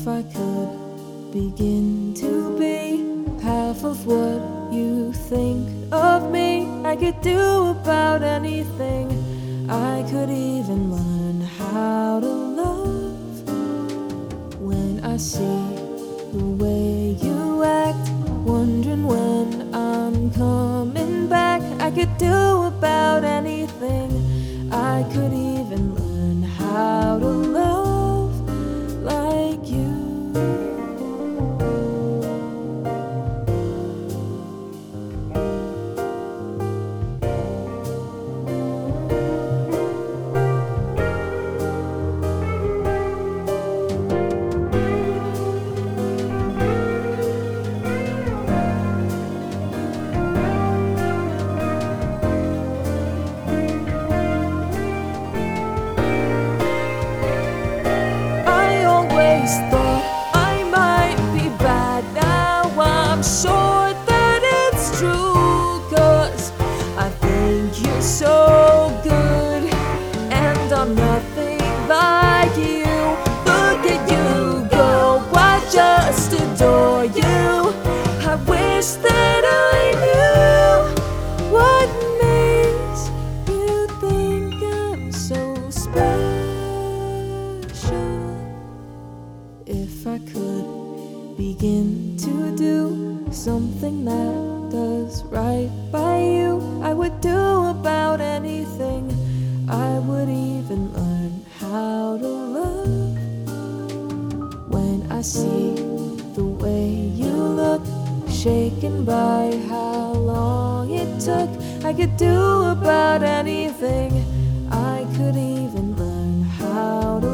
If I could begin to be half of what you think of me, I could do about anything. I could even learn how to love. When I see the way you act, wondering when I'm coming back, I could do about anything. I could even learn how to love like you. Thought I might be bad, now I'm sure that it's true, 'cause I think you're so good and I'm nothing like you. Look at you go, I just adore you. I wish that I knew what makes you think I'm so special. If I could begin to do something that does right by you, I would do about anything. I would even learn how to love. When I see the way you look, shaken by how long it took, I could do about anything. I could even learn how to